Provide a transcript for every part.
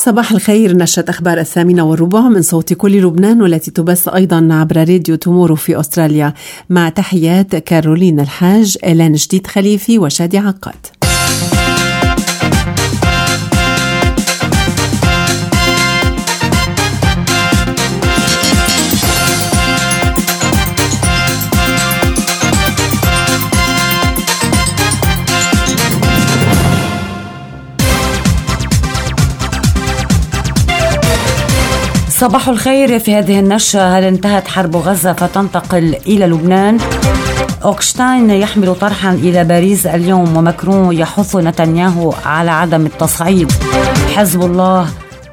صباح الخير. نشرة أخبار 8:15 من صوت كل لبنان، والتي تبث أيضا عبر راديو تومورو في أستراليا، مع تحيات كارولين الحاج، إلان جديد خليفي وشادي عقاد. صباح الخير. في هذه النشرة: هل انتهت حرب غزة فتنتقل إلى لبنان؟ أوكشتاين يحمل طرحا إلى باريس اليوم، وماكرون يحث نتنياهو على عدم التصعيد. حزب الله: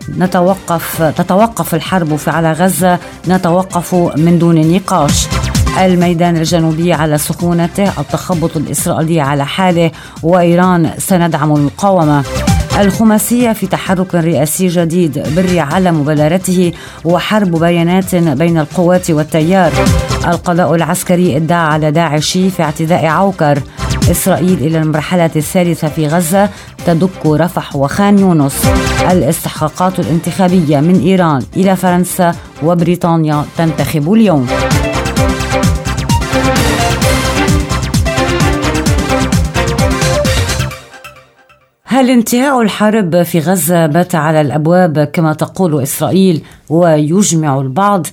تتوقف الحرب على غزة، نتوقف من دون نقاش. الميدان الجنوبي على سخونته، التخبط الإسرائيلي على حاله، وإيران سندعم المقاومة. الخماسية في تحرك رئاسي جديد، بري على مبادرته وحرب بيانات بين القوات والتيار. القضاء العسكري ادعى على داعشي في اعتداء عوكر. إسرائيل إلى المرحلة الثالثة في غزة، تدك رفح وخان يونس. الاستحقاقات الانتخابية من إيران إلى فرنسا وبريطانيا تنتخب اليوم. هل انتهاء الحرب في غزة بات على الأبواب كما تقول إسرائيل ويجمع البعض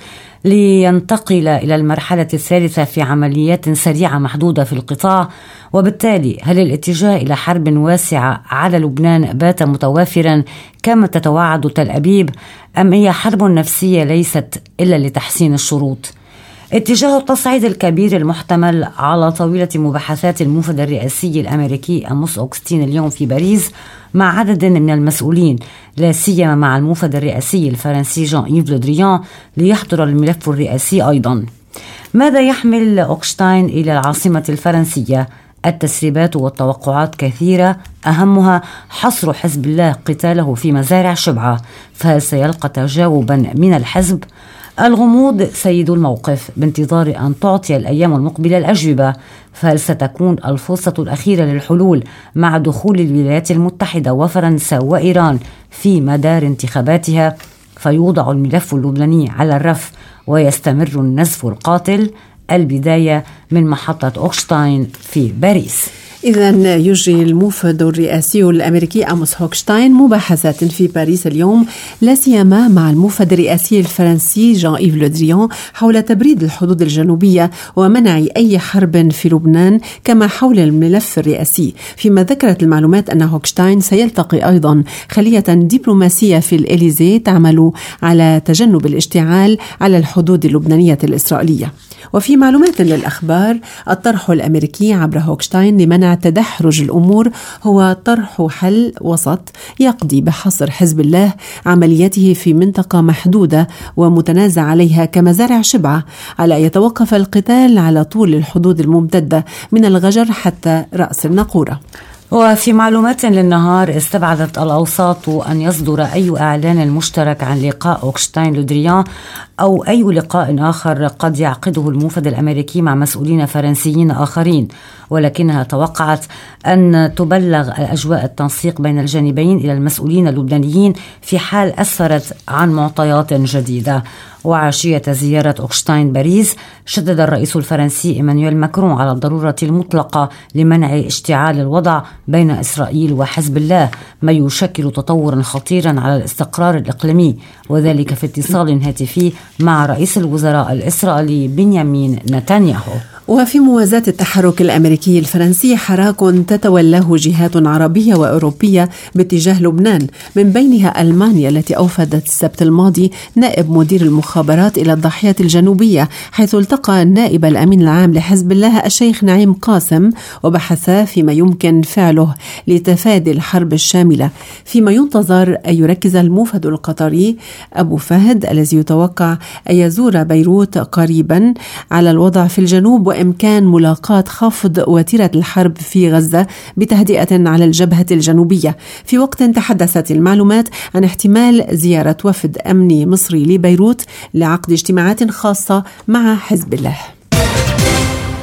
لينتقل إلى المرحلة الثالثة في عمليات سريعة محدودة في القطاع؟ وبالتالي هل الاتجاه إلى حرب واسعة على لبنان بات متوافرا كما تتوعد تل أبيب، أم هي حرب نفسية ليست إلا لتحسين الشروط؟ اتجاه التصعيد الكبير المحتمل على طاولة مباحثات الموفد الرئاسي الأمريكي أموس أوغستين اليوم في باريس مع عدد من المسؤولين، لا سيما مع الموفد الرئاسي الفرنسي جان إيف لو دريان ليحضر الملف الرئاسي أيضا. ماذا يحمل أوكشتاين إلى العاصمة الفرنسية؟ التسريبات والتوقعات كثيرة، أهمها حصر حزب الله قتاله في مزارع شبعة، فهل سيلقى تجاوبا من الحزب؟ الغموض سيد الموقف، بانتظار أن تعطي الأيام المقبلة الأجوبة. فهل ستكون الفرصة الأخيرة للحلول مع دخول الولايات المتحدة وفرنسا وإيران في مدار انتخاباتها، فيوضع الملف اللبناني على الرف ويستمر النزف القاتل؟ البداية من محطة أوكشتاين في باريس. إذن يجري الموفد الرئاسي الأمريكي أموس هوكشتاين مباحثات في باريس اليوم، لا سيما مع الموفد الرئاسي الفرنسي جان إيف لو دريان، حول تبريد الحدود الجنوبية ومنع أي حرب في لبنان، كما حول الملف الرئاسي. فيما ذكرت المعلومات أن هوكشتاين سيلتقي أيضا خلية دبلوماسية في الإليزي تعمل على تجنب الاشتعال على الحدود اللبنانية الإسرائيلية. وفي معلومات للأخبار: الطرح الأمريكي عبر هوكشتاين لمنع تدحرج الأمور هو طرح حل وسط يقضي بحصر حزب الله عملياته في منطقة محدودة ومتنازع عليها كمزارع شبعة، على يتوقف القتال على طول الحدود الممتدة من الغجر حتى رأس الناقورة. وفي معلومات للنهار: استبعدت الأوساط أن يصدر أي إعلان مشترك عن لقاء أوكشتاين لو دريان أو أي لقاء آخر قد يعقده الموفد الأمريكي مع مسؤولين فرنسيين آخرين، ولكنها توقعت أن تبلغ الأجواء التنسيق بين الجانبين إلى المسؤولين اللبنانيين في حال أسفرت عن معطيات جديدة. وعشية زيارة أوكشتاين باريس، شدد الرئيس الفرنسي إيمانويل ماكرون على الضرورة المطلقة لمنع اشتعال الوضع بين إسرائيل وحزب الله، ما يشكل تطورا خطيرا على الاستقرار الإقليمي، وذلك في اتصال هاتفي مع رئيس الوزراء الإسرائيلي بنيامين نتنياهو. وفي موازاة التحرك الأمريكي الفرنسي، حراك تتولاه جهات عربية وأوروبية باتجاه لبنان، من بينها ألمانيا التي أوفدت السبت الماضي نائب مدير المخابرات إلى الضاحية الجنوبية، حيث التقى النائب الأمين العام لحزب الله الشيخ نعيم قاسم، وبحثا فيما يمكن فعله لتفادي الحرب الشاملة. فيما ينتظر أن يركز الموفد القطري أبو فهد الذي يتوقع أن يزور بيروت قريبا على الوضع في الجنوب وإمكان ملاقاة خفض وتيرة الحرب في غزة بتهدئة على الجبهة الجنوبية، في وقت تحدثت المعلومات عن احتمال زيارة وفد أمني مصري لبيروت لعقد اجتماعات خاصة مع حزب الله.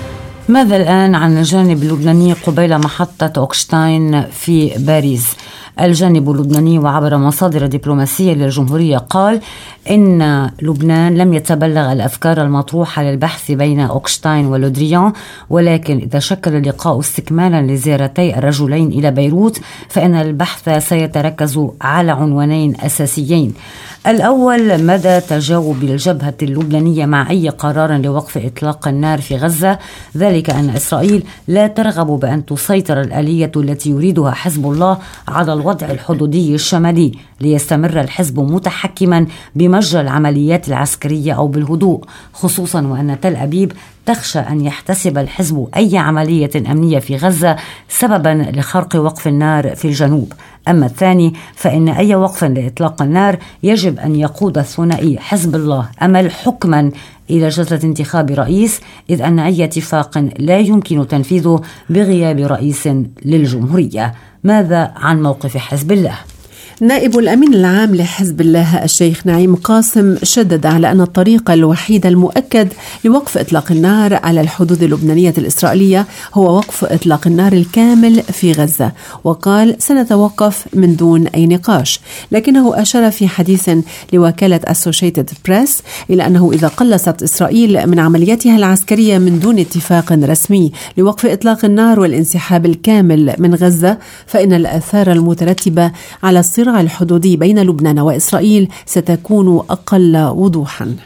ماذا الآن عن الجانب اللبناني قبيل محطة أوكشتاين في باريس؟ الجانب اللبناني وعبر مصادر دبلوماسية للجمهورية قال إن لبنان لم يتبلغ الأفكار المطروحة للبحث بين أوكشتاين ولودريان، ولكن إذا شكل اللقاء استكمالا لزيارتي الرجلين إلى بيروت فإن البحث سيتركز على عنوانين أساسيين. الأول مدى تجاوب الجبهة اللبنانية مع أي قرار لوقف إطلاق النار في غزة، ذلك أن إسرائيل لا ترغب بأن تسيطر الآلية التي يريدها حزب الله على الوضع الحدودي الشمالي ليستمر الحزب متحكما بمجرى العمليات العسكرية أو بالهدوء، خصوصا وأن تل أبيب تخشى أن يحتسب الحزب أي عملية أمنية في غزة سببا لخرق وقف النار في الجنوب. أما الثاني فإن أي وقف لإطلاق النار يجب أن يقود الثنائي حزب الله أمل حكما إلى جلسة انتخاب رئيس، إذ أن أي اتفاق لا يمكن تنفيذه بغياب رئيس للجمهورية. ماذا عن موقف حزب الله؟ نائب الأمين العام لحزب الله الشيخ نعيم قاسم شدد على أن الطريق الوحيد المؤكد لوقف إطلاق النار على الحدود اللبنانية الإسرائيلية هو وقف إطلاق النار الكامل في غزة، وقال سنتوقف من دون أي نقاش. لكنه أشار في حديث لوكالة Associated Press إلى أنه إذا قلصت إسرائيل من عملياتها العسكرية من دون اتفاق رسمي لوقف إطلاق النار والانسحاب الكامل من غزة فإن الآثار المترتبة على الصراع الحدودي بين لبنان وإسرائيل ستكون أقل وضوحا.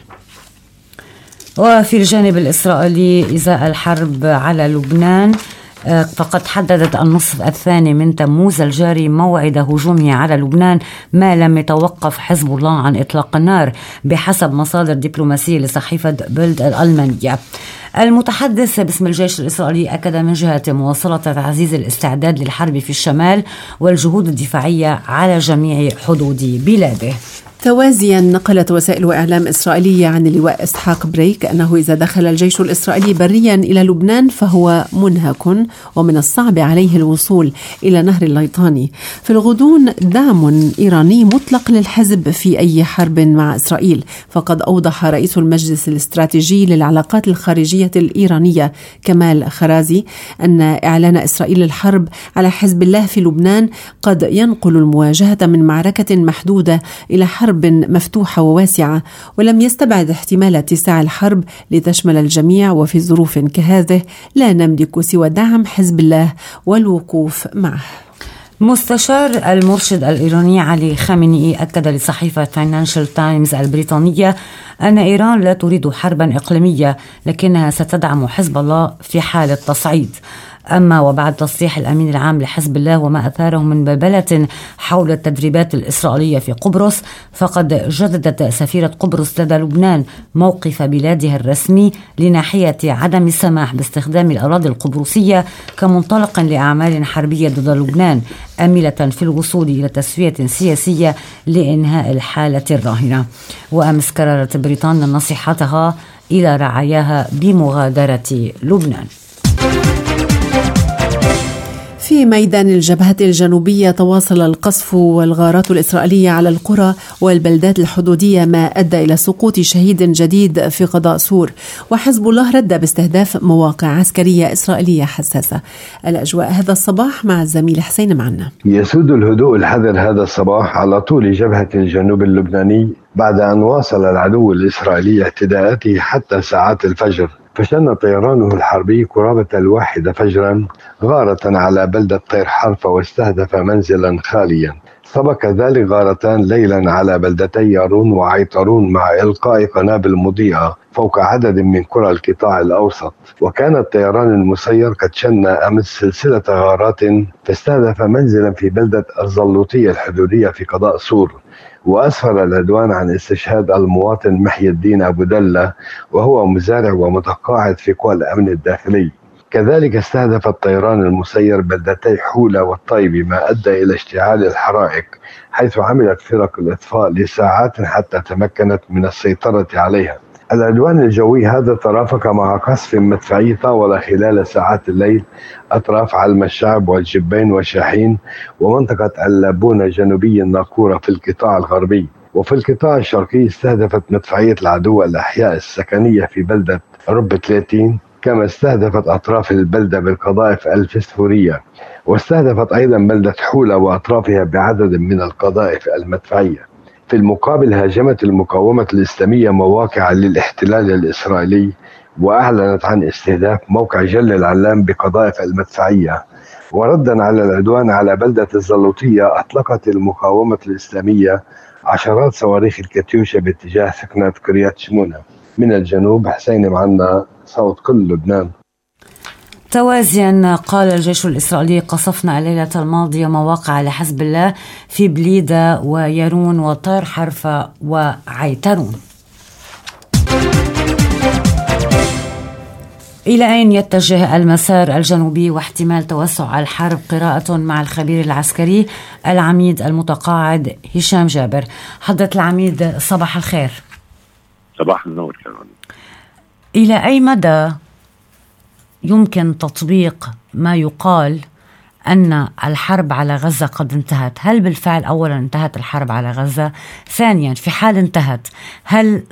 وفي الجانب الإسرائيلي إزاء الحرب على لبنان فقد حددت النصف الثاني من تموز الجاري موعد هجومه على لبنان ما لم يتوقف حزب الله عن إطلاق النار بحسب مصادر دبلوماسية لصحيفة بيلد الألمانية. المتحدث باسم الجيش الإسرائيلي أكد من جهة مواصلة تعزيز الاستعداد للحرب في الشمال والجهود الدفاعية على جميع حدود بلاده. توازيا نقلت وسائل إعلام إسرائيلية عن اللواء إسحاق بريك أنه إذا دخل الجيش الإسرائيلي بريا إلى لبنان فهو منهك ومن الصعب عليه الوصول إلى نهر الليطاني. في الغضون دعم إيراني مطلق للحزب في أي حرب مع إسرائيل، فقد أوضح رئيس المجلس الاستراتيجي للعلاقات الخارجية الإيرانية كمال خرازي أن إعلان إسرائيل الحرب على حزب الله في لبنان قد ينقل المواجهة من معركة محدودة إلى حرب مفتوحة وواسعة، ولم يستبعد احتمال اتساع الحرب لتشمل الجميع. وفي ظروف كهذه لا نملك سوى دعم حزب الله والوقوف معه. مستشار المرشد الإيراني علي خامنئي أكد لصحيفة فاينانشال تايمز البريطانية أن إيران لا تريد حربا إقليمية لكنها ستدعم حزب الله في حال التصعيد. أما وبعد تصريح الأمين العام لحزب الله وما أثاره من بلبلة حول التدريبات الإسرائيلية في قبرص، فقد جددت سفيرة قبرص لدى لبنان موقف بلادها الرسمي لناحية عدم السماح باستخدام الأراضي القبرصية كمنطلق لأعمال حربية ضد لبنان، آملة في الوصول إلى تسوية سياسية لإنهاء الحالة الراهنة. وأمس كررت بريطانيا نصيحتها إلى رعاياها بمغادرة لبنان. في ميدان الجبهة الجنوبية تواصل القصف والغارات الإسرائيلية على القرى والبلدات الحدودية ما أدى إلى سقوط شهيد جديد في قضاء سور، وحزب الله رد باستهداف مواقع عسكرية إسرائيلية حساسة. الأجواء هذا الصباح مع الزميل حسين معنا. يسود الهدوء الحذر هذا الصباح على طول جبهة الجنوب اللبناني بعد أن واصل العدو الإسرائيلي اعتداءاته حتى ساعات الفجر، فشن طيرانه الحربي قرابة 1 فجرا غارة على بلدة طير حرفة واستهدف منزلا خاليا. سبق ذلك غارتان ليلا على بلدتي يارون وعيطرون مع إلقاء قنابل مضيئة فوق عدد من قرى القطاع الأوسط. وكان الطيران المسير قد شن أمس سلسلة غارات فاستهدف منزلا في بلدة الزلوطية الحدودية في قضاء سور، وأسفر العدوان عن استشهاد المواطن محي الدين أبو دلة وهو مزارع ومتقاعد في قوى الأمن الداخلي. كذلك استهدف الطيران المسير بلدتي حولة والطيبة ما أدى إلى اشتعال الحرائق، حيث عملت فرق الإطفاء لساعات حتى تمكنت من السيطرة عليها. العدوان الجوي هذا ترافق مع قصف مدفعي طاول خلال ساعات الليل أطراف علم الشعب والجبين وشاحين ومنطقة اللابونة جنوبي الناقورة في القطاع الغربي. وفي القطاع الشرقي استهدفت مدفعية العدو الأحياء السكنية في بلدة رب 30 كما استهدفت أطراف البلدة بالقذائف الفسفورية، واستهدفت أيضا بلدة حولة وأطرافها بعدد من القذائف المدفعية. في المقابل هاجمت المقاومة الإسلامية مواقع للاحتلال الإسرائيلي، وأعلنت عن استهداف موقع جل العلام بقذائف المدفعية. وردا على العدوان على بلدة الزلوطية، أطلقت المقاومة الإسلامية عشرات صواريخ الكاتيوشا باتجاه سكنة قرية شمونة من الجنوب. حسين معنا، صوت كل لبنان. توازيا، قال الجيش الإسرائيلي: قصفنا الليلة الماضية مواقع لحزب الله في بليدة ويارون وطير حرفة وعيترون. إلى أين يتجه المسار الجنوبي واحتمال توسع الحرب؟ قراءة مع الخبير العسكري العميد المتقاعد هشام جابر. حضرة العميد، صباح الخير. صباح النور كمان. إلى أي مدى يمكن تطبيق ما يقال أن الحرب على غزة قد انتهت؟ هل بالفعل أولا انتهت الحرب على غزة؟ ثانيا، في حال انتهت، هل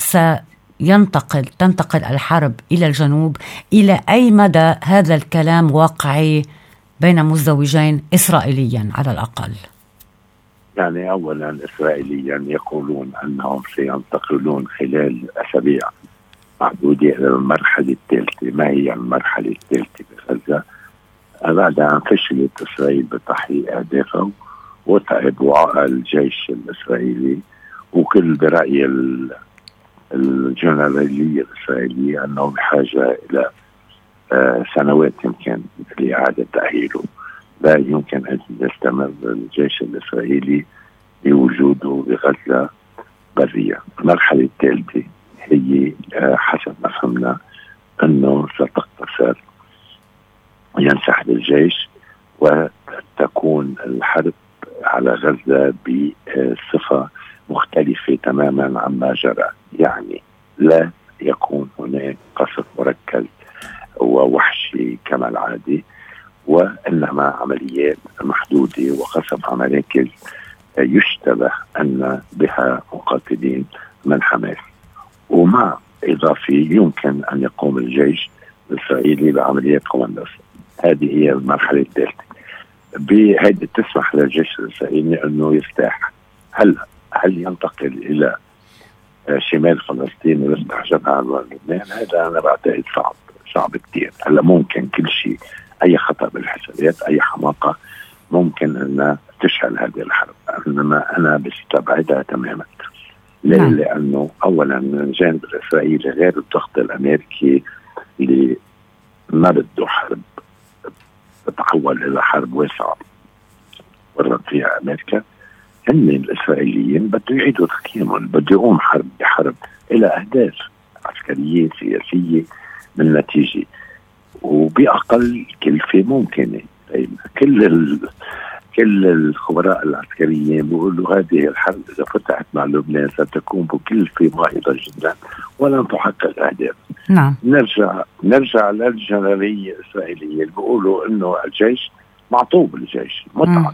تنتقل الحرب إلى الجنوب؟ إلى أي مدى هذا الكلام واقعي بين مزدوجين إسرائيليا على الأقل؟ يعني أولا إسرائيليا يقولون أنهم سينتقلون خلال أسابيع معدودة إلى المرحلة الثالثة. ما هي المرحلة الثالثة بغزة؟ بعد أن فشلت إسرائيل بتحقيق أهدافها وتعب وعاء الجيش الإسرائيلي، وكل برأي الجنرالية الإسرائيلية أنه بحاجة إلى سنوات يمكن لإعادة تأهيله. لا يمكن أن يستمر الجيش الإسرائيلي بوجوده بغزة برية. المرحلة الثالثة هي حسب ما فهمنا أنه ستقتصر، ينسحب الجيش وتكون الحرب على غزة بصفة مختلفة تماما عما جرى. يعني لا يكون هناك قصف مركز ووحشي كما العادي، وإنما عمليات محدودة وقصف مراكز يشتبه أن بها مقاتلين من حماس. ومع إضافة يمكن أن يقوم الجيش الإسرائيلي بعمليات كوماندوس. هذه هي المرحلة الثالثة. بهذه تسمح للجيش الإسرائيلي أنه يفتح. هل ينتقل إلى شمال فلسطين ويفتح جبهة على لبنان؟ هذا أنا بعتقد صعب كتير. هلا ممكن كل شيء، أي خطأ بالحسابات، أي حماقة ممكن أن تشعل هذه الحرب، إنما أنا بستبعدها تماما. لأنه أولا من الجانب الإسرائيلي غير الضغط الأمريكي اللي ما بده حرب تتحول إلى حرب واسعة ورد فيها أمريكا، هن الإسرائيليين بده يعيدوا تقييمهم، بده يقوم حرب بحرب إلى أهداف عسكرية سياسية من نتيجة وبأقل كلفة ممكنة. كل الخبراء العسكريين بيقولوا هذه الحرب إذا فتحت مع لبنان ستكون بكلفة باهظة جدا ولن تحقق الأهداف. نعم. نرجع للجنرالية الإسرائيلية اللي بيقولوا إنه الجيش معطوب، الجيش متعب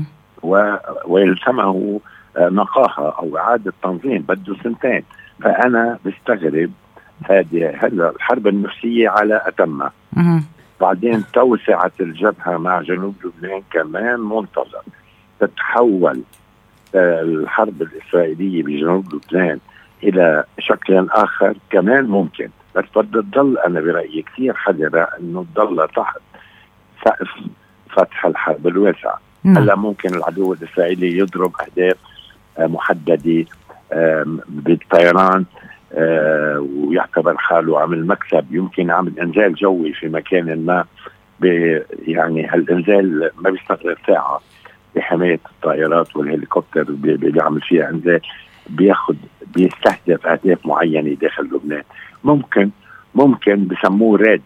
ويلزمه نقاهة أو إعادة تنظيم، بده سنتين. فأنا بستغرب هذه الحرب النفسية على أتمها. بعدين توسعة الجبهة مع جنوب لبنان كمان منتظر. تتحول الحرب الإسرائيلية بجنوب لبنان إلى شكل آخر كمان ممكن، بس بدها تضل أنا برأيي كثير حذرة أنه تضل تحت سقف فتح الحرب الواسعة. هلا ممكن العدو الإسرائيلي يضرب أهداف محددة بالطيران ويعتبر حاله عمل مكسب، يمكن عمل انزال جوي في مكان ما، يعني هالانزال ما بيستغرق ساعة بحماية الطائرات والهليكوبتر بيعمل فيها انزال، بيستهدف اهداف معينة داخل لبنان. ممكن بسموه راد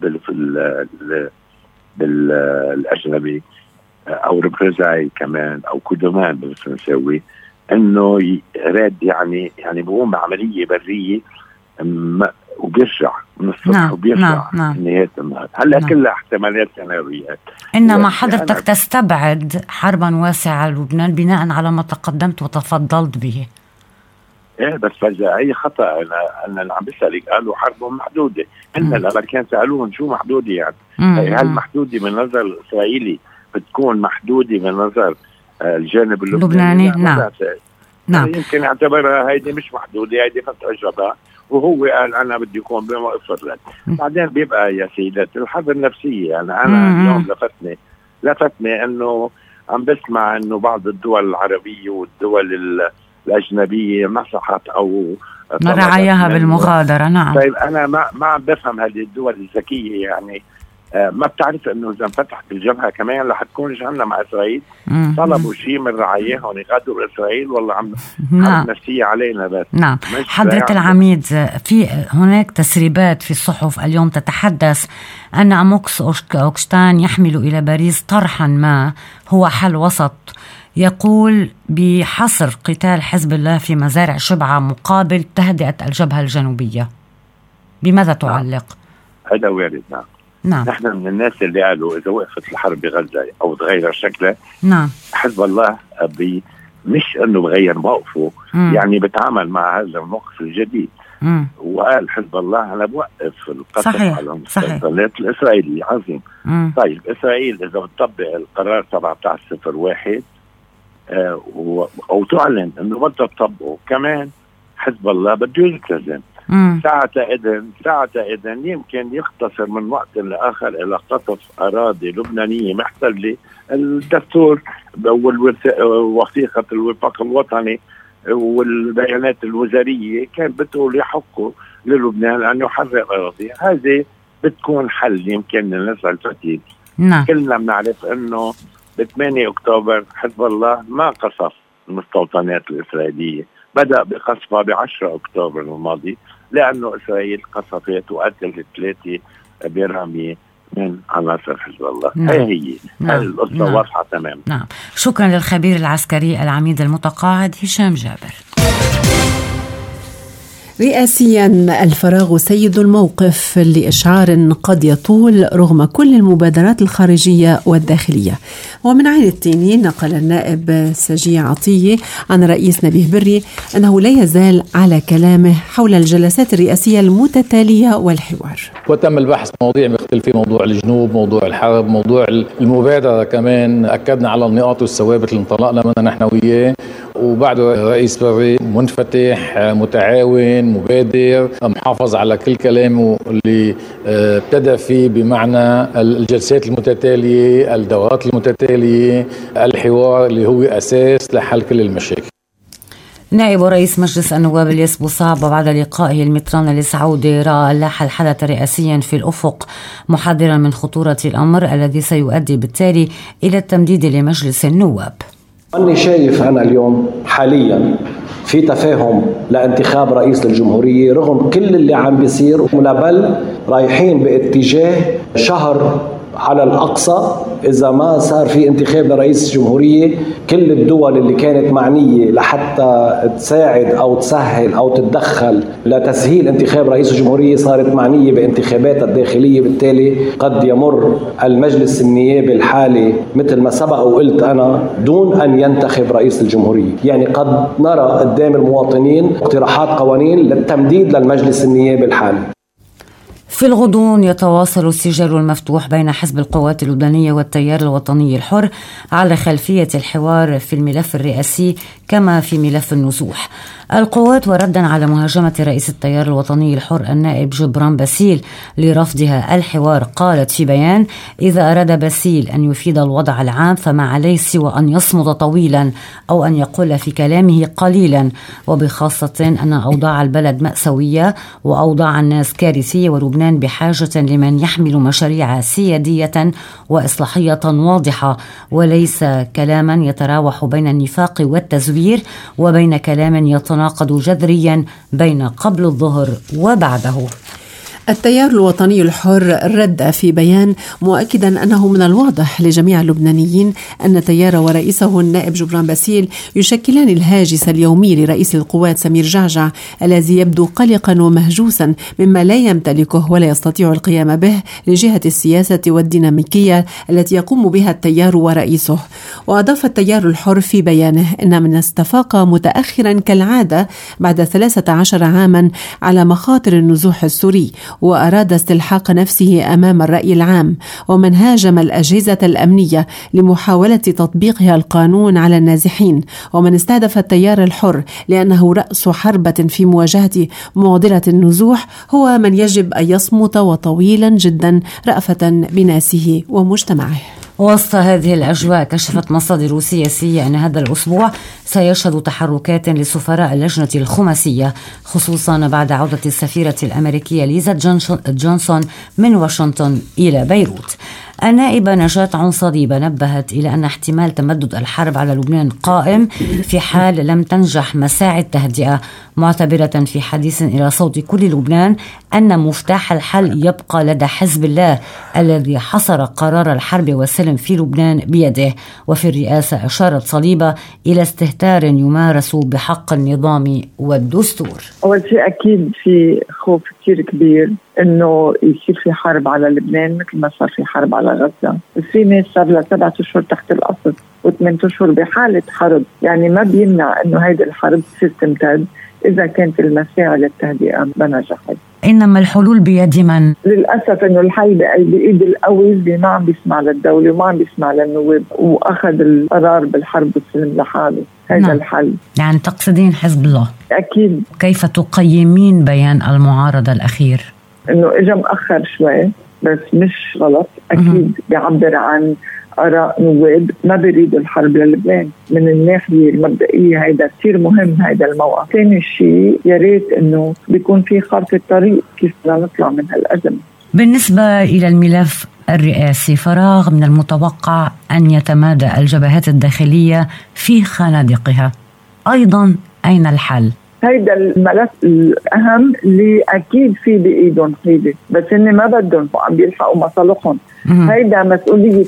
بالاجنبي او ريبريزاي كمان او كودومان بالفرنساوي، انه راد يعني بقوم عمليه بريه وبيرجع من الصبح وبيرجع نهايه النهار. هلا كلها احتمالات سيناريوهات، انما حضرتك تستبعد حربا واسعه على لبنان بناء على ما تقدمت وتفضلت به؟ ايه بس فجأة اي خطأ. انا اللي عم بسألك قالوا حربهم محدودة، ان الامريكان سألوهم شو محدودة يعني. هل محدودة من نظر الاسرائيلي بتكون محدودة من نظر الجانب اللبناني؟ نعم. يمكن يعتبرها هيدي مش محدودة، هيدي فترة جبهة، وهو قال أنا بدي يكون بموقف فرد. بعدين بيبقى يا سيدات الحرب النفسية. يعني أنا اليوم لفتني أنه عم بسمع أنه بعض الدول العربية والدول الأجنبية مسحت أو رعاياها بالمغادرة. نعم. طيب أنا ما عم بفهم هذه الدول الذكية، يعني ما بتعرف انه اذا انفتحت الجبهه كمان رح تكون جهنم مع اسرائيل. طلبوا شيء من رعاياهم يغادروا اسرائيل، والله عم حرب نفسية علينا بس. نعم. حضرة العميد، في هناك تسريبات في الصحف اليوم تتحدث أن عموكس أوكشتاين يحمل إلى باريس طرحا ما هو حل وسط يقول بحصر قتال حزب الله في مزارع شبعة مقابل تهدئة الجبهة الجنوبية. بماذا تعلق؟ هذا وارد. نعم. نحن من الناس اللي قالوا إذا وقفت الحرب بغزة أو تغير شكلها، نعم، حزب الله مش أنه بغير موقفه، يعني بتعامل مع هذا الموقف الجديد. وقال حزب الله أنا بوقف القتل على المستوطنات الإسرائيلية. عظيم. طيب إسرائيل إذا بتطبق القرار بتاع 01 أو تعلن أنه بدها تطبقه كمان، حزب الله بده يلتزم. ساعة إذن يمكن يختصر من وقت لآخر إلى قطف أراضي لبنانية محتلة. الدستور ووثيقة الوفاق الوطني والبيانات الوزارية كان بتقول يحقوا للبنان أن يحرر أراضي. هذه بتكون حل يمكن لنزع الفتيل. كلنا بنعرف أنه ب 8 أكتوبر حزب الله ما قصف المستوطنات الإسرائيلية، بدأ بقصفها ب10 أكتوبر الماضي، لأنه إسرائيل قصفت وقتلت 3 برامية من عناصر حزب الله. هي القصة واضحة تماما. نعم. شكرا للخبير العسكري العميد المتقاعد هشام جابر. رئاسيا الفراغ سيد الموقف لإشعار قد يطول رغم كل المبادرات الخارجية والداخلية. ومن عين التيني نقل النائب سجي عطية عن رئيس نبيه بري أنه لا يزال على كلامه حول الجلسات الرئاسية المتتالية والحوار. وتم البحث مواضيع مختلفة، موضوع الجنوب، موضوع الحرب، موضوع المبادرة كمان. أكدنا على النقاط والثوابت اللي انطلقنا منها نحن وياه. وبعده رئيس بري منفتح متعاون مبادر، محافظ على كل كلامه اللي ابتدى فيه، بمعنى الجلسات المتتالية، الدورات المتتالية، الحوار اللي هو أساس لحل كل المشاكل. نائب رئيس مجلس النواب الياس بوصعب بعد لقائه المتران لسعودي رأى اللاحة الحدث رئاسيا في الأفق، محذرا من خطورة الأمر الذي سيؤدي بالتالي إلى التمديد لمجلس النواب. أني شايف أنا اليوم حاليا في تفاهم لانتخاب رئيس للجمهورية رغم كل اللي عم بيصير، بل رايحين باتجاه شهر على الأقصى. إذا ما صار في انتخاب لرئيس الجمهورية، كل الدول اللي كانت معنية لحتى تساعد أو تسهل أو تتدخل لتسهيل انتخاب رئيس الجمهورية صارت معنية بانتخاباتها الداخلية. بالتالي قد يمر المجلس النيابي الحالي مثل ما سبق وقلت أنا دون أن ينتخب رئيس الجمهورية. يعني قد نرى قدام المواطنين اقتراحات قوانين للتمديد للمجلس النيابي الحالي. في الغضون يتواصل السجال المفتوح بين حزب القوات اللبنانية والتيار الوطني الحر على خلفية الحوار في الملف الرئاسي كما في ملف النزوح. القوات وردا على مهاجمة رئيس التيار الوطني الحر النائب جبران باسيل لرفضها الحوار، قالت في بيان: إذا أراد باسيل أن يفيد الوضع العام فما عليه سوى أن يصمد طويلا أو أن يقول في كلامه قليلا، وبخاصة أن أوضاع البلد مأساوية وأوضاع الناس كارثية، ولبنان بحاجة لمن يحمل مشاريع سيادية وإصلاحية واضحة، وليس كلاما يتراوح بين النفاق والتزوير وبين كلام يتناقض جذريا بين قبل الظهر وبعده. التيار الوطني الحر رد في بيان مؤكدا أنه من الواضح لجميع اللبنانيين أن التيار ورئيسه النائب جبران باسيل يشكلان الهاجس اليومي لرئيس القوات سمير جعجع الذي يبدو قلقا ومهجوسا مما لا يمتلكه ولا يستطيع القيام به لجهة السياسة والديناميكية التي يقوم بها التيار ورئيسه. وأضاف التيار الحر في بيانه أن من استفاق متأخرا كالعادة بعد 13 عاما على مخاطر النزوح السوري وأراد استلحاق نفسه أمام الرأي العام، ومن هاجم الأجهزة الأمنية لمحاولة تطبيقها القانون على النازحين، ومن استهدف التيار الحر لأنه رأس حربة في مواجهة معضلة النزوح هو من يجب أن يصمت وطويلا جدا رأفة بناسه ومجتمعه. وسط هذه الأجواء كشفت مصادر سياسية أن هذا الأسبوع سيشهد تحركات لسفراء اللجنة الخماسية، خصوصا بعد عودة السفيرة الأمريكية ليزا جونسون من واشنطن إلى بيروت. النائبة نجاة عنصريبة نبهت إلى أن احتمال تمدد الحرب على لبنان قائم في حال لم تنجح مساعي التهدئة، معتبرة في حديث إلى صوت كل لبنان أن مفتاح الحل يبقى لدى حزب الله الذي حصر قرار الحرب والسلم في لبنان بيده. وفي الرئاسة أشارت صليبة إلى استهتار يمارس بحق النظام والدستور. أول شيء أكيد في خوف كتير كبير إنه يصير في حرب على لبنان مثل ما صار في حرب على غزة. في ناس صار لها 7 أشهر تحت القصف و8 أشهر بحالة حرب، يعني ما بيمنع إنه هيدا الحرب تصير تمتد إذا كانت المساعي للتهدئة ما نجحت. إنما الحلول بيد من؟ للأسف إنه الحل بإيد القوي اللي ما عم بيسمع للدولة وما عم بيسمع للنواب وأخذ القرار بالحرب والسلم لحاله. هذا الحل. يعني تقصدين حزب الله؟ أكيد. كيف تقيمين بيان المعارضة الأخير؟ إنه إجا مأخر شوي بس مش غلط، أكيد بيعبر عن آراء نواب ما بيريدوا الحرب للبنان. من الناحية المبدئية هيدا كتير مهم هيدا الموقف. ثاني شيء يا ريت إنه بيكون في خارطة طريق كيف بدنا نطلع من هالأزمة. بالنسبة إلى الملف الرئاسي، فراغ من المتوقع أن يتمادى الجبهات الداخلية في خنادقها. أيضا أين الحل؟ هيدا الملف الأهم اللي أكيد في بإيدهم حيلة، بس إني ما بدهم وعم بيلحقوا مصالحهم. هيدا مسؤولية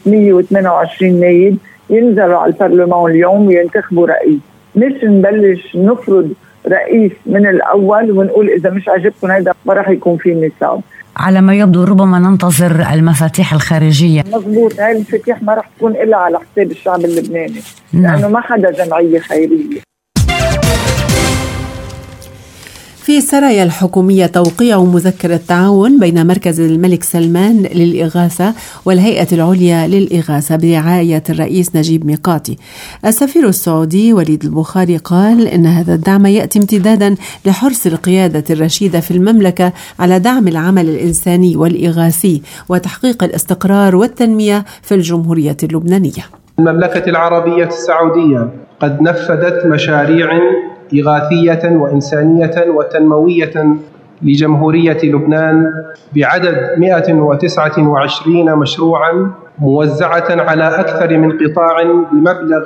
128 نايب ينزلوا على البرلمان اليوم وينتخبوا رئيس، مش نبلش نفرض رئيس من الأول ونقول إذا مش عجبكم هيدا ما راح يكون في نساء. على ما يبدو ربما ننتظر المفاتيح الخارجية. مضبوط، هاي المفاتيح ما راح تكون إلا على حساب الشعب اللبناني. لأنه ما حدا جمعية خيرية. في السرايا الحكومية توقيع مذكرة تعاون بين مركز الملك سلمان للإغاثة والهيئة العليا للإغاثة برعاية الرئيس نجيب ميقاتي. السفير السعودي وليد البخاري قال إن هذا الدعم يأتي امتدادا لحرص القيادة الرشيدة في المملكة على دعم العمل الإنساني والإغاثي وتحقيق الاستقرار والتنمية في الجمهورية اللبنانية. المملكة العربية السعودية قد نفذت مشاريع إغاثية وإنسانية وتنموية لجمهورية لبنان بعدد 129 مشروعا موزعة على أكثر من قطاع بمبلغ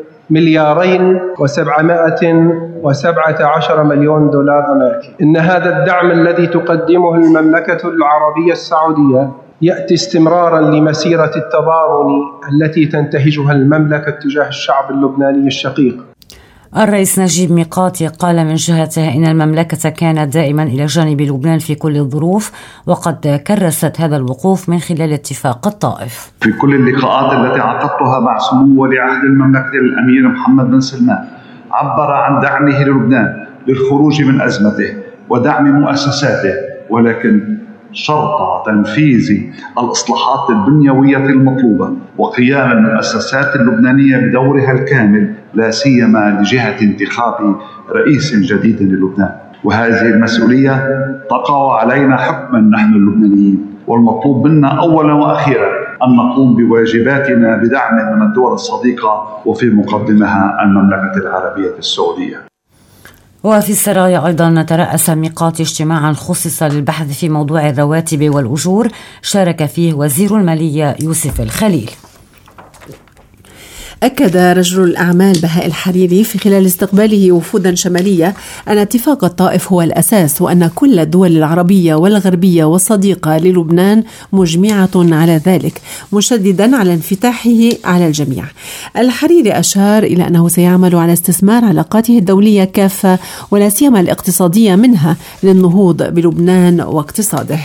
$2,717 مليون أمريكي. إن هذا الدعم الذي تقدمه المملكة العربية السعودية يأتي استمرارا لمسيرة التضامن التي تنتهجها المملكة تجاه الشعب اللبناني الشقيق. الرئيس نجيب ميقاتي قال من جهته إن المملكة كانت دائما إلى جانب لبنان في كل الظروف، وقد كرست هذا الوقوف من خلال اتفاق الطائف. في كل اللقاءات التي عقدتها مع سمو ولي عهد المملكة الأمير محمد بن سلمان عبر عن دعمه للبنان للخروج من أزمته ودعم مؤسساته، ولكن شرط تنفيذ الإصلاحات البنيوية المطلوبة وقيام المؤسسات اللبنانية بدورها الكامل، لا سيما لجهة انتخاب رئيس جديد للبنان. وهذه المسؤولية تقع علينا حكما نحن اللبنانيين، والمطلوب منا أولا وأخيرا أن نقوم بواجباتنا بدعم من الدول الصديقة وفي مقدمها المملكة العربية السعودية. وفي السرايا أيضا ترأس ميقاتي اجتماعا خصص للبحث في موضوع الرواتب والأجور شارك فيه وزير المالية يوسف الخليل. أكد رجل الأعمال بهاء الحريري في خلال استقباله وفودا شمالية أن اتفاق الطائف هو الأساس، وأن كل الدول العربية والغربية والصديقة للبنان مجمعة على ذلك، مشددا على انفتاحه على الجميع. الحريري أشار إلى أنه سيعمل على استثمار علاقاته الدولية كافة ولا سيما الاقتصادية منها للنهوض بلبنان واقتصاده.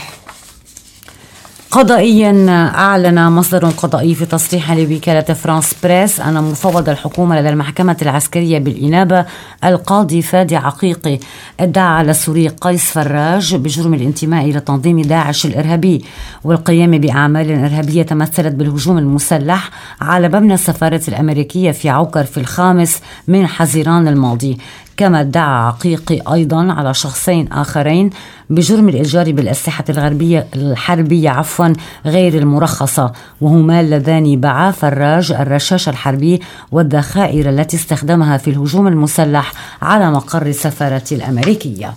قضائيا أعلن مصدر قضائي في تصريح لوكالة فرانس بريس أن مفوض الحكومة لدى المحكمة العسكرية بالإنابة القاضي فادي عقيقي ادعى على السوري قيس فراج بجرم الانتماء إلى تنظيم داعش الإرهابي والقيام بأعمال إرهابية تمثلت بالهجوم المسلح على مبنى السفارة الأمريكية في عوكر في 5 من حزيران الماضي. كما ادعى عقيقي أيضا على شخصين آخرين بجرم الإتجار بالأسلحة الحربية غير المرخصة، وهما اللذان باعا فراج الرشاش الحربي والذخائر التي استخدمها في الهجوم المسلح على مقر السفارة الأمريكية.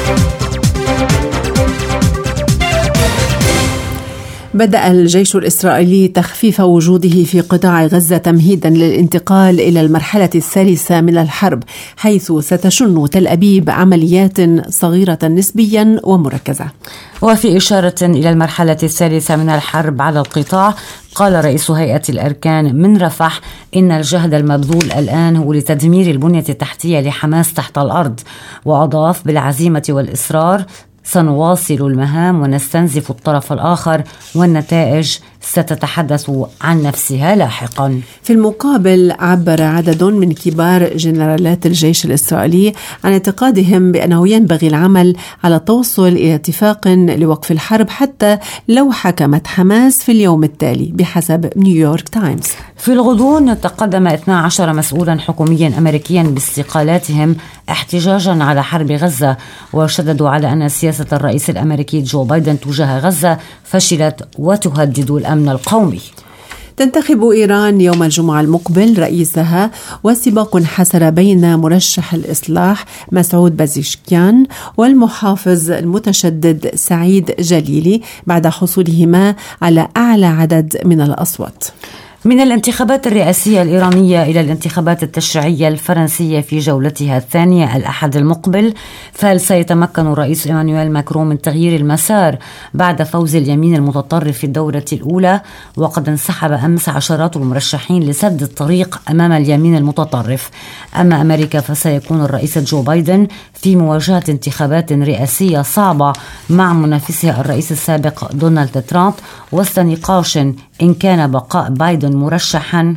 بدأ الجيش الإسرائيلي تخفيف وجوده في قطاع غزة تمهيدا للانتقال إلى المرحلة الثالثة من الحرب، حيث ستشن تل أبيب عمليات صغيرة نسبيا ومركزة. وفي إشارة إلى المرحلة الثالثة من الحرب على القطاع، قال رئيس هيئة الأركان من رفح إن الجهد المبذول الآن هو لتدمير البنية التحتية لحماس تحت الأرض، وأضاف بالعزيمة والإصرار سنواصل المهام ونستنزف الطرف الآخر والنتائج ستتحدث عن نفسها لاحقا. في المقابل عبر عدد من كبار جنرالات الجيش الإسرائيلي عن اعتقادهم بأنه ينبغي العمل على التوصل إلى اتفاق لوقف الحرب حتى لو حكمت حماس في اليوم التالي بحسب نيويورك تايمز. في الغضون تقدم 12 مسؤولا حكوميا أمريكيا باستقالاتهم احتجاجا على حرب غزة، وشددوا على أن سياسة الرئيس الأمريكي جو بايدن تجاه غزة فشلت وتهدد الأمن القومي. تنتخب إيران يوم الجمعة المقبل رئيسها، وسباق حسر بين مرشح الإصلاح مسعود بازيشكيان والمحافظ المتشدد سعيد جليلي بعد حصولهما على أعلى عدد من الأصوات. من الانتخابات الرئاسية الإيرانية إلى الانتخابات التشريعية الفرنسية في جولتها الثانية الأحد المقبل، فهل سيتمكن الرئيس إيمانويل ماكرون من تغيير المسار بعد فوز اليمين المتطرف في الدورة الأولى؟ وقد انسحب أمس عشرات المرشحين لسد الطريق أمام اليمين المتطرف. أما أمريكا فسيكون الرئيس جو بايدن في مواجهة انتخابات رئاسية صعبة مع منافسها الرئيس السابق دونالد ترامب، وسط نقاش إن كان بقاء بايدن مرشحا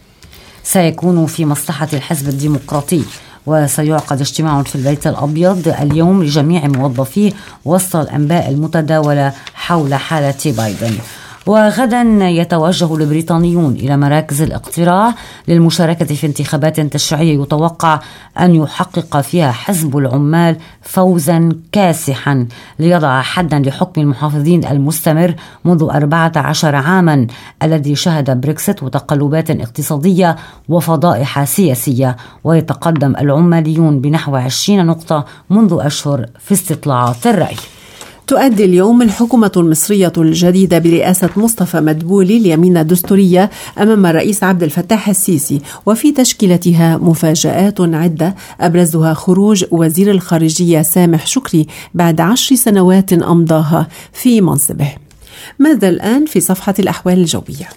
سيكون في مصلحة الحزب الديمقراطي. وسيعقد اجتماع في البيت الأبيض اليوم لجميع موظفيه وسط الأنباء المتداولة حول حالة بايدن. وغدا يتوجه البريطانيون إلى مراكز الاقتراع للمشاركة في انتخابات تشريعية يتوقع أن يحقق فيها حزب العمال فوزا كاسحا ليضع حدا لحكم المحافظين المستمر منذ 14 عاما الذي شهد بريكسيت وتقلبات اقتصادية وفضائح سياسية. ويتقدم العماليون بنحو 20 نقطة منذ أشهر في استطلاعات الرأي. تؤدي اليوم الحكومة المصرية الجديدة برئاسة مصطفى مدبولي اليمين الدستورية أمام الرئيس عبد الفتاح السيسي، وفي تشكيلتها مفاجآت عدة أبرزها خروج وزير الخارجية سامح شكري بعد 10 سنوات أمضاها في منصبه. ماذا الآن في صفحة الأحوال الجوية؟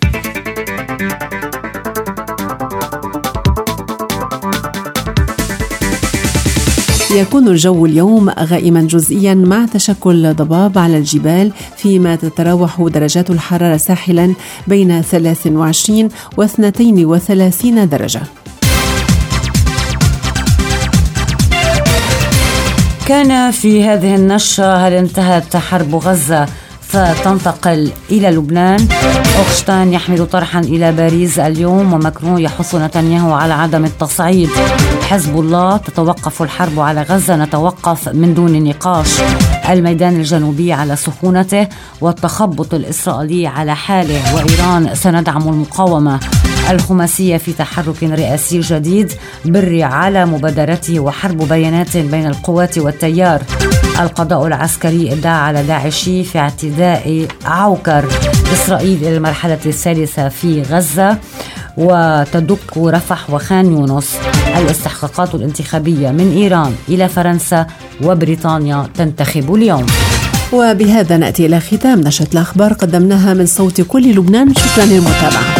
يكون الجو اليوم غائما جزئيا مع تشكل ضباب على الجبال، فيما تتراوح درجات الحرارة ساحلا بين 23 و 32 درجة. كان في هذه النشرة هل انتهت حرب غزة؟ فتنتقل إلى لبنان. أوخشتاين يحمل طرحا إلى باريس اليوم، وماكرون يحث نتنياهو على عدم التصعيد. حزب الله تتوقف الحرب على غزة، نتوقف من دون نقاش. الميدان الجنوبي على سخونته والتخبط الإسرائيلي على حاله، وإيران سندعم المقاومة. الخماسية في تحرك رئاسي جديد، بري على مبادرته وحرب بيانات بين القوات والتيار. القضاء العسكري ادعى على داعشي في اعتداء عوكر. إسرائيل إلى المرحلة الثالثة في غزة. وتدك رفح وخان يونس. الاستحقاقات الانتخابية من إيران إلى فرنسا وبريطانيا تنتخب اليوم. وبهذا نأتي إلى ختام نشرة الأخبار قدمناها من صوت كل لبنان. شكرا للمتابعة.